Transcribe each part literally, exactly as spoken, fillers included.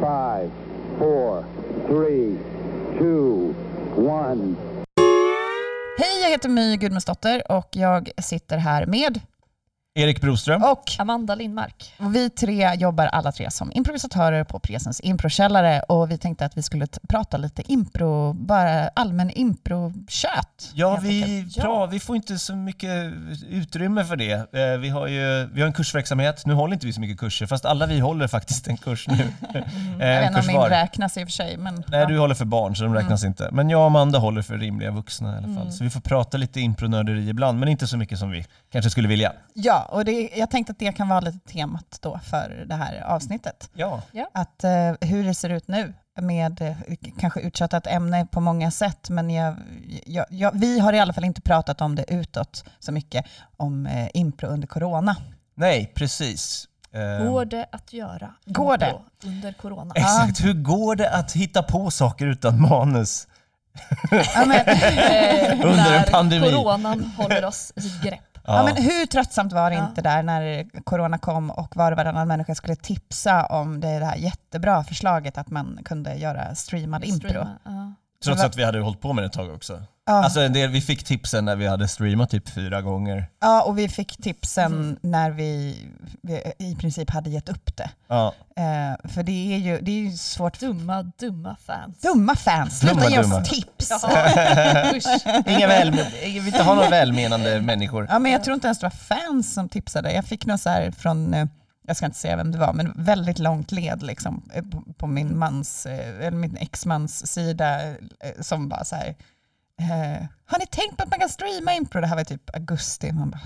Five, four, three, two, one. Hej, jag heter My Gudmundsdotter och jag sitter här med Erik Broström och Amanda Lindmark. Och vi tre jobbar alla tre som improvisatörer på Presens improkällare och vi tänkte att vi skulle t- prata lite impro, bara allmän impro-kött. Ja, vi, bra, vi får inte så mycket utrymme för det. Eh, vi har ju vi har en kursverksamhet. Nu håller inte vi så mycket kurser, fast alla vi håller faktiskt en kurs nu. Mm. eh, jag vet inte om min räknas i och för sig. Men, Nej, ja. du håller för barn så de räknas mm. inte. Men jag och Amanda håller för rimliga vuxna i alla fall. Mm. Så vi får prata lite impronörderi ibland, men inte så mycket som vi kanske skulle vilja. Ja, och det, jag tänkte att det kan vara lite temat då för det här avsnittet. Ja. Att uh, hur det ser ut nu med uh, kanske utköttat ämne på många sätt, men jag, jag, jag, vi har i alla fall inte pratat om det utåt så mycket om uh, impro under corona. Nej, precis. Går det att göra går det under corona? Exakt, hur går det att hitta på saker utan manus? Ja, men, under en pandemi. Coronan håller oss i sitt grepp. Ja. Ja, men hur tröttsamt var det ja. inte där när corona kom och var och varannan människa skulle tipsa om det, det här jättebra förslaget att man kunde göra streamad impro. Streama, ja. Trots att vi hade hållit på med det ett tag också. Ja. Alltså en del, vi fick tipsen när vi hade streamat typ fyra gånger. Ja, och vi fick tipsen mm. när vi, vi i princip hade gett upp det. Ja. Eh, för det är ju det är ju svårt. Dumma, dumma fans. Dumma fans. Sluta ge dumma. oss tips. Inga väl, vi vill inte ha några välmenande människor. Ja, men jag tror inte ens det var fans som tipsade. Jag fick något så här från, jag ska inte säga vem det var, men väldigt långt led liksom, på, på min mans, eller min exmans sida som bara så här. Uh, har ni tänkt på att man kan streama impro? Det här var typ augusti. Man bara...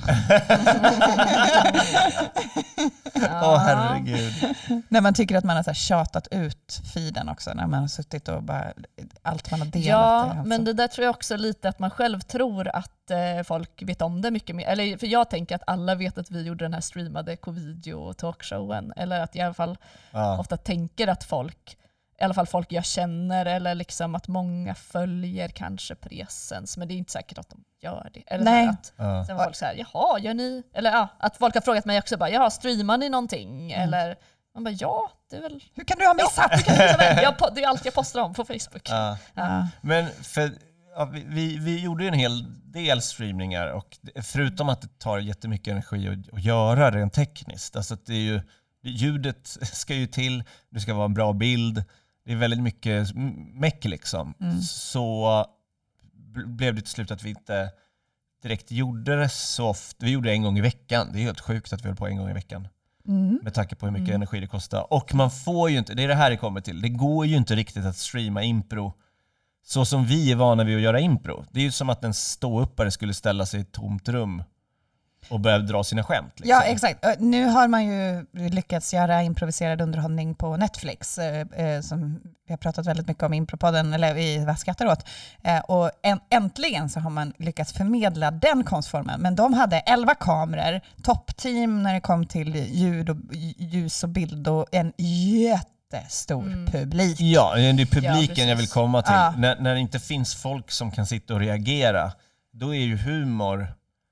Åh oh, herregud. När man tycker att man har så här tjatat ut feeden också. När man har suttit och bara allt man har delat. Ja, det, alltså. Men det där tror jag också lite att man själv tror att eh, folk vet om det mycket mer. Eller för jag tänker att alla vet att vi gjorde den här streamade covideo och talkshowen. Eller att jag i alla fall ja. ofta tänker att folk i alla fall folk jag känner eller liksom att många följer kanske Presens, men det är inte säkert att de gör det. Eller Nej. Att, ja. sen var folk så här, jaha, gör ni? Eller ja, att folk har frågat mig också bara, jaha, streamar ni någonting? Mm. Eller man bara, ja, det är väl... Hur kan du ha missat? Ja, jag, jag, det är allt jag postar om på Facebook. Ja. Ja. Men för, ja, vi, vi gjorde en hel del streamningar och förutom att det tar jättemycket energi att, att göra rent tekniskt, alltså att det är ju, ljudet ska ju till, det ska vara en bra bild. Det är väldigt mycket meck liksom. Mm. Så blev det till slut att vi inte direkt gjorde det så ofta. Vi gjorde det en gång i veckan. Det är helt sjukt att vi höll på en gång i veckan. Mm. Med tanke på hur mycket mm. energi det kostar. Och man får ju inte, det är det här det kommer till. Det går ju inte riktigt att streama impro så som vi är vana vid att göra impro. Det är ju som att en ståuppare skulle ställa sig i ett tomt rum och börja dra sina skämt. Liksom. Ja, exakt. Nu har man ju lyckats göra improviserad underhållning på Netflix eh, som vi har pratat väldigt mycket om i impropodden, eller i Vad skrattar åt. Eh, och en, äntligen så har man lyckats förmedla den konstformen. Men de hade elva kameror, toppteam när det kom till ljud och ljus och bild och en jättestor mm. publik. Ja, det är publiken ja, jag vill komma till. Ja. När, när det inte finns folk som kan sitta och reagera, då är ju humor...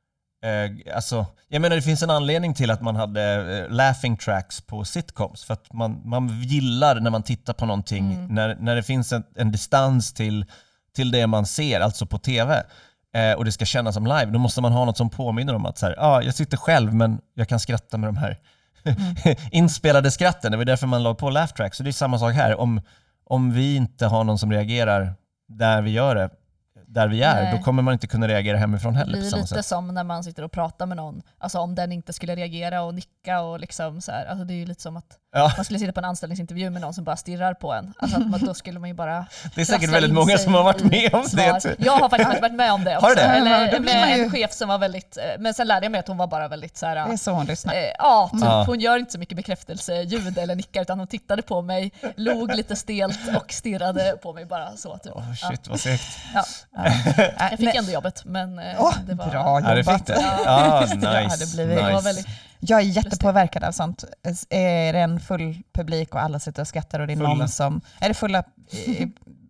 Eh, alltså, jag menar det finns en anledning till att man hade eh, laughing tracks på sitcoms för att man, man gillar när man tittar på någonting mm. när, när det finns en, en distans till, till det man ser, alltså på tv eh, och det ska kännas som live, då måste man ha något som påminner om att så här, ah, jag sitter själv men jag kan skratta med de här mm. inspelade skratten, det var därför man la på laugh tracks, så det är samma sak här, om, om vi inte har någon som reagerar där vi gör det, där vi är, Nej. Då kommer man inte kunna reagera hemifrån heller. Det blir lite sätt. som när man sitter och pratar med någon. Alltså om den inte skulle reagera och nicka och liksom så här. Alltså det är ju lite som att ja. man skulle sitta på en anställningsintervju med någon som bara stirrar på en. Alltså att man, då skulle man ju bara... Det är säkert väldigt många som har varit med om svar. det. Jag har faktiskt varit med om det också. Har det? Eller ja, med en chef som var väldigt... Men sen lärde jag mig att hon var bara väldigt så här... Det är så hon lyssnar. Eh, ja, typ, ja, hon gör inte så mycket bekräftelseljud eller nickar utan hon tittade på mig, log lite stelt och stirrade på mig bara så. Typ. Oh, shit, ja. Vad segt. Ja. Ja. Jag fick ändå jobbet, men oh, det var... Bra jobbat. Ja, det fick det. Ah, nice. Det hade blivit, nice. Det var väldigt... Jag är jättepåverkad av sånt. Är det en full publik och alla sitter och skrattar och det är fulla. någon som... Är det fulla...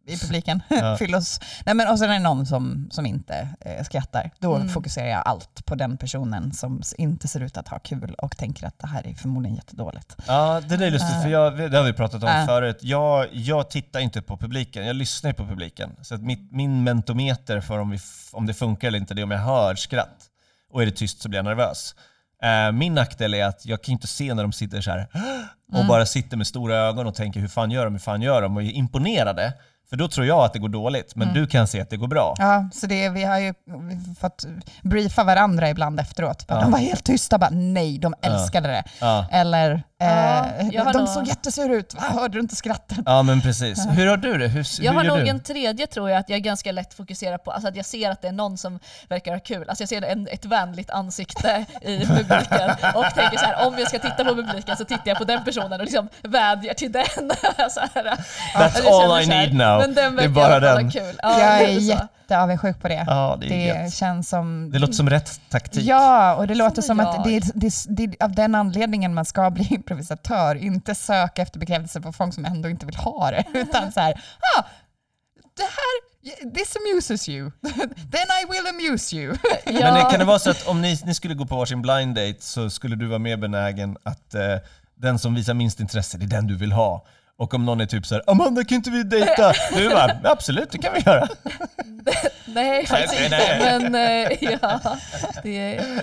i publiken. Ja. Fyllos. Nej, men, och sen är det någon som, som inte eh, skrattar. Då Mm. fokuserar jag allt på den personen som inte ser ut att ha kul och tänker att det här är förmodligen jättedåligt. Ja, det där är lustigt, Uh. för jag, det har vi pratat om Uh. förut. Jag, jag tittar inte på publiken, jag lyssnar på publiken. Så att mitt, min mentometer för om, vi, om det funkar eller inte, det är om jag hör skratt. Och är det tyst så blir jag nervös. Uh, min nackdel är att jag kan inte se när de sitter så här och Mm. bara sitter med stora ögon och tänker hur fan gör de, hur fan gör de och är imponerade. För då tror jag att det går dåligt, men Mm. du kan se att det går bra. Ja, så det, vi har ju fått briefa varandra ibland efteråt. Ja. De var helt tysta, bara nej, de älskade det. Ja. Eller, Ja, eh, jag har de nog- såg jättesur ut, Va, hörde du inte skrattet? Ja, men precis. Hur har du det? Hur, Jag hur har gör nog du? en tredje, tror jag, att jag är ganska lätt fokuserad på, alltså att jag ser att det är någon som verkar ha kul. Alltså jag ser en, ett vänligt ansikte i publiken och tänker så här, om jag ska titta på publiken så tittar jag på den personen och liksom vädjar till den. så här. That's Jag all känner I så här, need now. Men den Det är verkar bara i alla fall den. ha kul. Ja, Jag är lite så. jätteavundsjuk på det. Ja, det är Det gött. känns som... Det låter som rätt taktik. Ja, och det låter som jag. att det är, det, är, det är av den anledningen man ska bli improvisatör. Inte söka efter bekräftelse på folk som ändå inte vill ha det. Utan så här, ah, det här, this amuses you. Then I will amuse you. Ja. Men kan det vara så att om ni, ni skulle gå på varsin blind date så skulle du vara mer benägen att eh, den som visar minst intresse, det är den du vill ha. Och om någon är typ så här, Amanda, kan inte vi dejta? Du bara, absolut, det kan vi göra. Nej, faktiskt Nej, inte. nej. Men eh, ja, det är...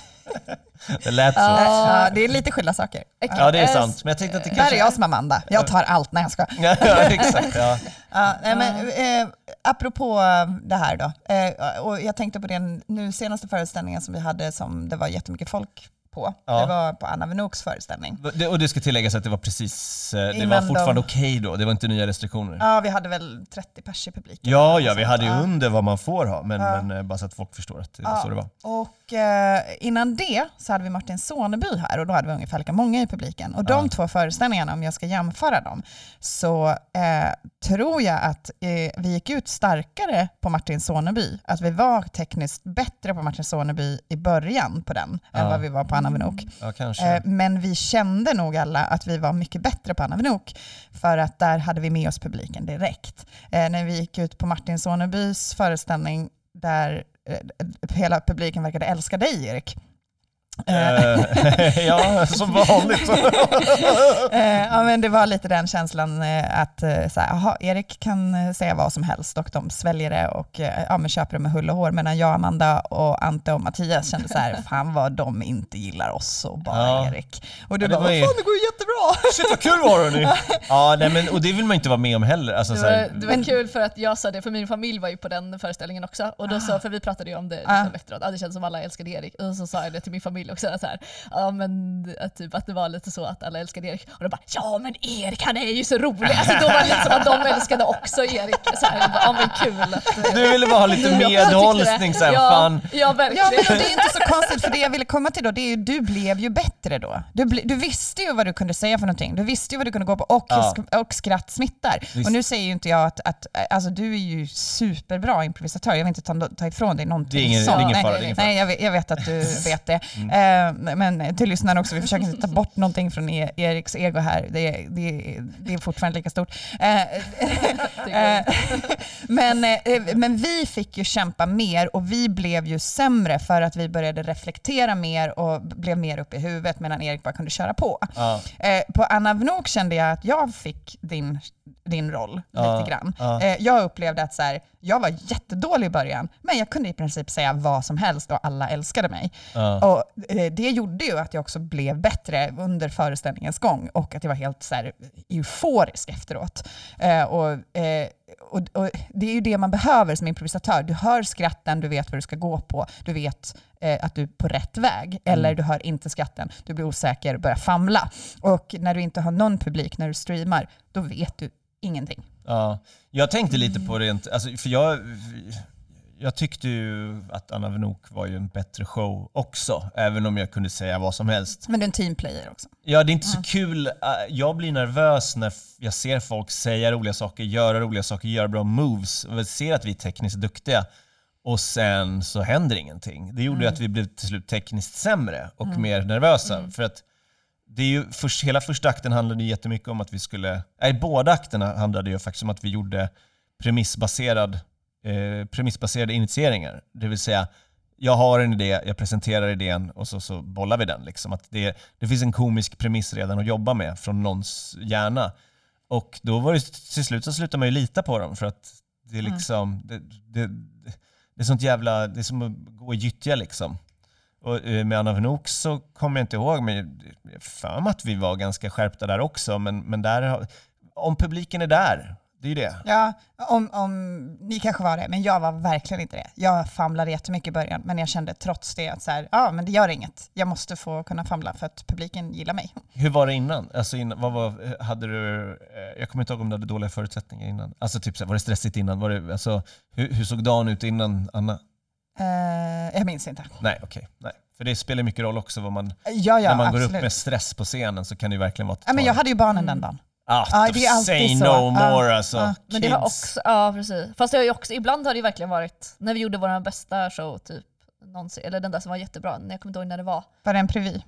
Det lät så. Ja. Ja, det är lite skilda saker. Ja, det är sant. Men jag tänkte att det Där kanske... är jag som Amanda. Jag tar allt när jag ska. Ja, ja, exakt. Ja. Ja, nej, men, eh, apropå det här då, eh, och jag tänkte på den nu senaste föreställningen som vi hade som det var jättemycket folk på. Ja. Det var på Anna Venooks föreställning. Det, och det ska tilläggas att det var precis, eh, det Innan var fortfarande de- okej då. Det var inte nya restriktioner. Ja, vi hade väl trettio pers i publiken. Ja, ja, vi Så, hade ju ja. under vad man får ha, men, Ja. men eh, bara så att folk förstår att det var Ja. så det var. Och eh, innan det så hade vi Martin Soneby här och då hade vi ungefär lika många i publiken. Och de Ja. två föreställningarna, om jag ska jämföra dem, så eh, tror jag att eh, vi gick ut starkare på Martin Soneby. Att vi var tekniskt bättre på Martin Soneby i början på den Ja. än vad vi var på Anna Venook. Ja, kanske. Eh, men vi kände nog alla att vi var mycket bättre på Anna Venook för att där hade vi med oss publiken direkt. Eh, när vi gick ut på Martin Sonebys föreställning där eh, hela publiken verkade älska dig, Erik. Eh, ja, som vanligt. Eh, ja, men det var lite den känslan eh, att eh, så här, aha, Erik kan eh, säga vad som helst och de sväljer det och eh, ja, men köper det med hull och hår, medan jag, Amanda och Ante och Mattias kände så här, fan vad de inte gillar oss och bara Ja. Erik. Och du Ja, det bara, var vad ju- fan det går ju jättebra. Shit vad kul var det ni. Ja, nej, men, och det vill man inte vara med om heller. Alltså, Det så här, var, det var kul för att jag sa det, för min familj var ju på den föreställningen också. Och då så, för vi pratade ju om det liksom Ah. efteråt, ah, det känns som alla älskade Erik. Och så sa jag det till min familj också, så här, ja, men, att, typ, att det var lite så att alla älskade Erik. Och de bara, ja men Erik han är ju så rolig. Alltså, då var det lite som att de älskade också Erik. Så här, jag bara, ja men kul. Att, du ville bara ha lite Jag tyckte medhållning. det. Så här, ja, fan. ja, verkligen. Ja, men det är inte så konstigt, för det jag ville komma till då, det är ju du blev ju bättre då. Du, ble, du visste ju vad du kunde säga för någonting. Du visste ju vad du kunde gå på och, Ja. sk- och skratt smittar. Visst. Och nu säger ju inte jag att, att alltså, du är ju superbra improvisatör. Jag vill inte ta, ta ifrån dig någonting Det är ingen- sånt. det är ingen Nej, fara, det är ingen fara. Nej, jag vet, jag vet att du vet det. Eh, men till lyssnarna också, vi försöker inte ta bort någonting från e- Eriks ego här. Det, är- det, är- det är fortfarande lika stort. Eh, Eh, men, eh, men vi fick ju kämpa mer och vi blev ju sämre för att vi började reflektera mer och blev mer uppe i huvudet medan Erik bara kunde köra på. Ja. Eh, på Anna Venook kände jag att jag fick din, din roll Ja, lite grann. ja. Eh, jag upplevde att så här, jag var jättedålig i början, men jag kunde i princip säga vad som helst och alla älskade mig. Ja. Och eh, det gjorde ju att jag också blev bättre under föreställningens gång och att jag var helt så här, euforisk efteråt. Eh, och, eh, och, och det är ju det man behöver som improvisatör. Du hör skratten, du vet vad du ska gå på, du vet eh, att du är på rätt väg. Eller du hör inte skratten, du blir osäker och börjar famla. Och när du inte har någon publik, när du streamar, då vet du ingenting. Ja, jag tänkte lite på rent, alltså, för jag, jag tyckte ju att Anna Venook var ju en bättre show också, även om jag kunde säga vad som helst. Men du är en teamplayer också. Ja, det är inte så kul. äh, Jag blir nervös när f- jag ser folk säga roliga saker, göra roliga saker, göra bra moves och jag ser att vi är tekniskt duktiga och sen så händer ingenting. Det gjorde ju att vi blev till slut tekniskt sämre och mer nervösa för att det är ju först, hela första akten handlade jättemycket om att vi skulle, nej båda akterna handlade ju faktiskt om att vi gjorde premissbaserad, eh, premissbaserade initieringar. Det vill säga, jag har en idé, jag presenterar idén och så, så bollar vi den. Liksom. Att det, det finns en komisk premiss redan att jobba med från någons hjärna. Och då var det till slut så slutar man ju lita på dem för att det är liksom mm. det, det, det är sånt jävla, det är som att gå i gyttja liksom. Och med Anna Venok så kommer jag inte ihåg, men jag för mig att vi var ganska skärpta där också, men, men där, om publiken är där, det är ju det. Ja, om, om ni kanske var det, men jag var verkligen inte det. Jag famlade jättemycket i början, men jag kände trots det att så här, ja, men det gör inget. Jag måste få kunna famla för att publiken gillar mig. Hur var det innan? Alltså innan, vad var, hade du, jag kommer inte ihåg om du hade dåliga förutsättningar innan. Alltså typ så här, var det stressigt innan? Var det, alltså, hur, hur såg dagen ut innan, Anna? Uh, jag minns inte. Nej, okej. Okay, nej. För det spelar mycket roll också vad man, ja, ja, när man absolut. går upp med stress på scenen så kan det ju verkligen vara... Ja, men jag hade ju barnen den dagen. Ah, ah, det är say no så. more, ah, alltså. Ah. Men det har också, ja precis. Fast det har ju också, ibland har det ju verkligen varit, när vi gjorde vår bästa show, typ, någonsin, eller den där som var jättebra, jag kommer inte ihåg när det var. Var det en preview?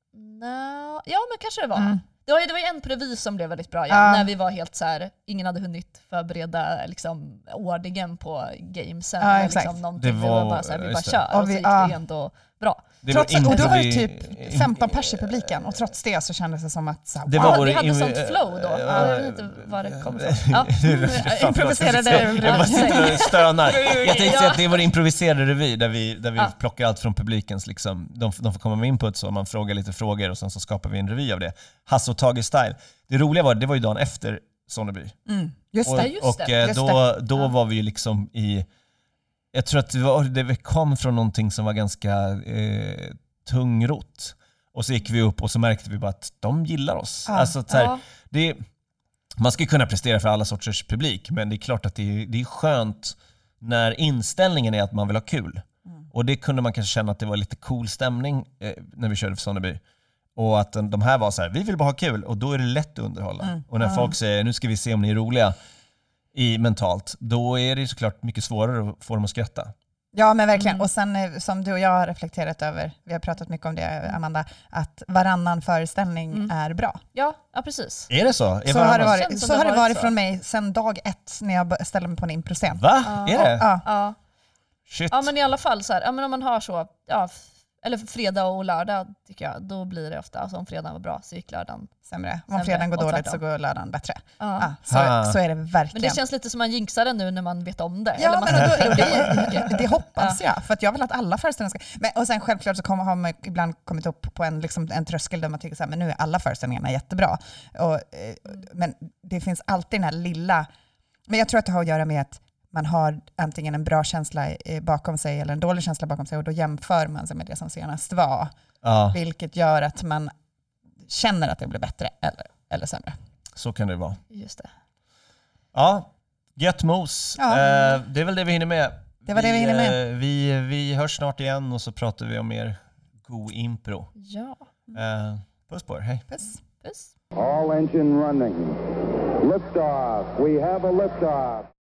No, ja, men kanske det var. Mm. Det var ju det var en preview som blev väldigt bra, ja, ah. när vi var helt så här, ingen hade hunnit förbereda liksom, ordningen på gamesen. Ah, liksom, det var, vi var bara så här, vi bara kör, och, och så gick ah. det ändå bra. Det trots, och då var det typ femton pers i publiken och trots det så kändes det som att så, det wow. var ah, vi hade sånt flow då. Uh, ja, jag vet inte vad det kom ifrån. Ja. Improviserade revy. Jag bara sitter och stönar. Jag tänkte säga att det var improviserade revy där vi, där vi ja. plockar allt från publikens. Liksom. De, de får komma med input så man frågar lite frågor och sen så skapar vi en revy av det. Hasse och Tage style. Det roliga var det var ju dagen efter Sonneby. Mm. Just det, just och, det. Och just då, det. då ja. var vi ju liksom i... Jag tror att det, var, det kom från någonting som var ganska eh, tungrot. Och så gick vi upp och så märkte vi bara att de gillar oss. Ja. Alltså, så här, ja. det, man ska kunna prestera för alla sorters publik, men det är klart att det är, det är skönt när inställningen är att man vill ha kul. Mm. Och det kunde man kanske känna att det var lite cool stämning eh, när vi körde för Sonneby. Och att de här var så här, vi vill bara ha kul och då är det lätt att underhålla. Mm. Och när mm. folk säger, nu ska vi se om ni är roliga i mentalt, då är det såklart mycket svårare att få dem att skratta. Ja, men verkligen. Mm. Och sen som du och jag har reflekterat över, vi har pratat mycket om det, Amanda, att varannan föreställning mm. är bra. Ja, ja, precis. Är det så? Är så har det varit, så så har det varit så. från mig sedan dag ett när jag ställde mig på en improscen. Va? Ja. Är det? Ja. Ja. Shit. Ja, men i alla fall så här, ja, men om man har så, ja, eller fredag och lördag tycker jag, då blir det ofta, alltså om fredagen var bra så gick lördagen sämre. Om fredagen går dåligt så går lördagen bättre. Ja. Ja, så, så är det verkligen. Men det känns lite som man jinxar det nu när man vet om det. Ja, eller man men då, det, det hoppas jag, för att jag vill att alla föreställningar ska... Men, och sen självklart så kommer, har man ibland kommit upp på en, liksom, en tröskel där man tycker så här, men nu är alla föreställningarna jättebra. Och, eh, men det finns alltid den här lilla... Men jag tror att det har att göra med att man har antingen en bra känsla bakom sig eller en dålig känsla bakom sig och då jämför man sig med det som senast var. Ja. Vilket gör att man känner att det blir bättre eller, eller sämre. Så kan det vara. Just det. Ja, get mos. Ja. Eh, det är väl det vi hinner med. Det var vi, det vi hinner med. Eh, vi, vi hörs snart igen och så pratar vi om mer god impro. Ja. Eh, puss på er, hej. Puss. Puss. All engine running. Liftoff. We have a liftoff.